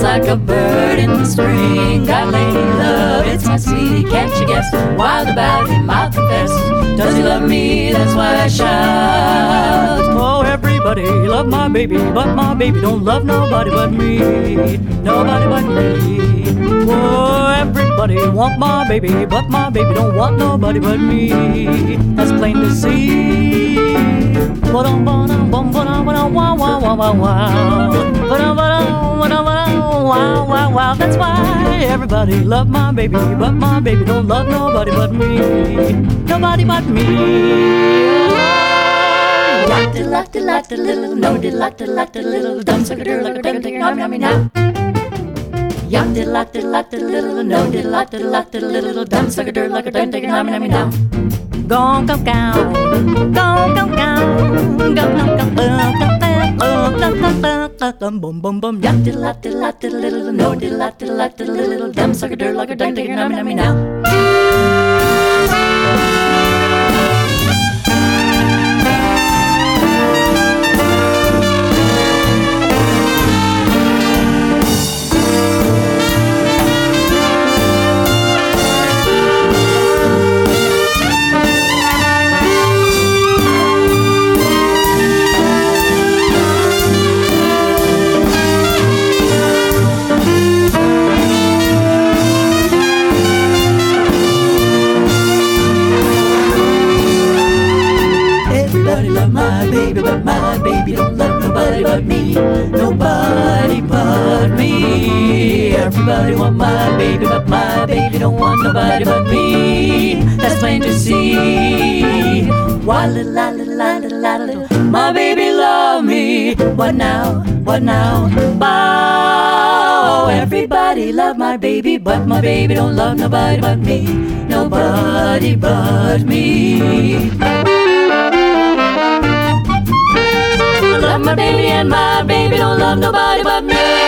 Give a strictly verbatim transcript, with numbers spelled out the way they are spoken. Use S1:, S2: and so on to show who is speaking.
S1: like a bird in the spring. Got lady love, it's my sweetie, can't you guess? Wild about him, I'll confess. Does he love me? That's why I shout.
S2: Oh, everybody love my baby, but my baby don't love nobody but me. Nobody but me. Oh, everybody want my baby, but my baby don't want nobody but me. That's plain to see. Wow, wow, wow, wow. That's why everybody love my baby, but my baby don't love nobody but me. Nobody but me.
S1: Yacht a lot a lot a little, no de lot a lot a little, dumb sucker dir like a duck take on me now. Yacht a lot a lot a little, no de lot a lot a little, dumb sucker dir like a duck take on me now.
S2: Gong gong gong, gong gong gong, gong gong gong, gong boom boom boom.
S1: Yacht a lot a lot a little, no de lot a lot a little, dumb sucker dir like a duck take on me now. But my baby don't love nobody but me. Nobody but me. Everybody want my baby, but my baby don't want nobody but me. That's plain to see. Why little la little la little la little, my baby love me. What now? What now? Bow. Everybody love my baby, but my baby don't love nobody but me. Nobody but me. Love my baby and my baby don't love nobody but me.